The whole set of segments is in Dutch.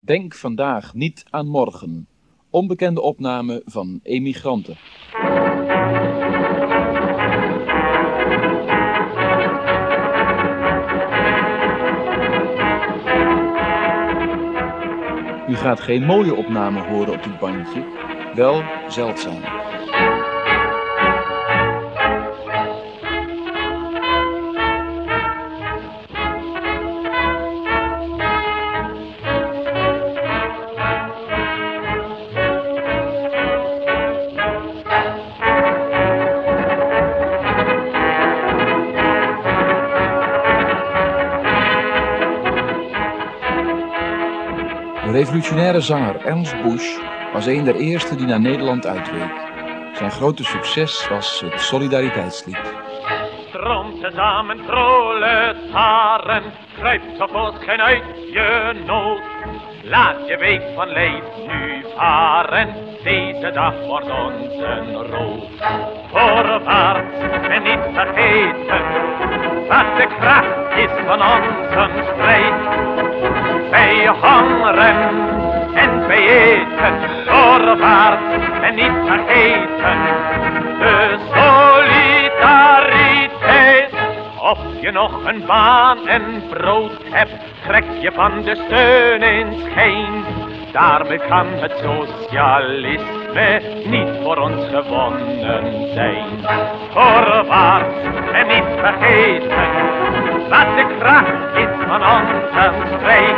Denk vandaag niet aan morgen. Onbekende opname van emigranten. U gaat geen mooie opname horen op dit bandje, wel zeldzaam. De revolutionaire zanger Ernst Busch was een der eerste die naar Nederland uitweek. Zijn grote succes was het Solidariteitslied. Stroomt tezamen proletaren, grijpt sofort geen uit je nood. Laat je week van leed nu varen, deze dag wordt ons een rood. Voorwaarts en niet vergeten, wat de kracht is van onze strijd. Wij hongeren en wij eten, voorwaarts en niet vergeten, de solidariteit. Of je nog een baan en brood hebt, trek je van de steun in schijn. Daarmee kan het socialisme niet voor ons gewonnen zijn. Voorwaarts en niet vergeten, wat de kracht is van onze strijd.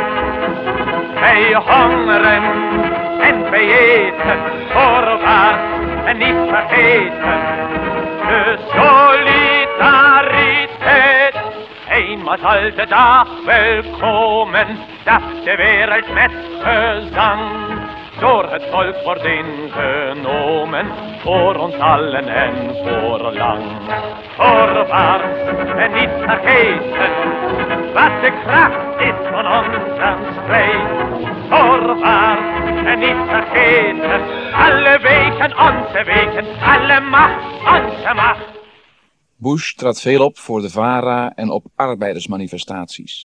Wij hongeren en wij eten, voorwaarts en niet vergeten, de solidariteit. Eenmaal zal de dag wel komen, dat de wereld met gezang door het volk wordt ingenomen, voor ons allen en voor lang. Voorwaarts en niet vergeten, wat de kracht is van onze strijd. Voorwaarts en niet vergeten, alle weken onze weken, alle macht onze macht. Busch trad veel op voor de VARA en op arbeidersmanifestaties.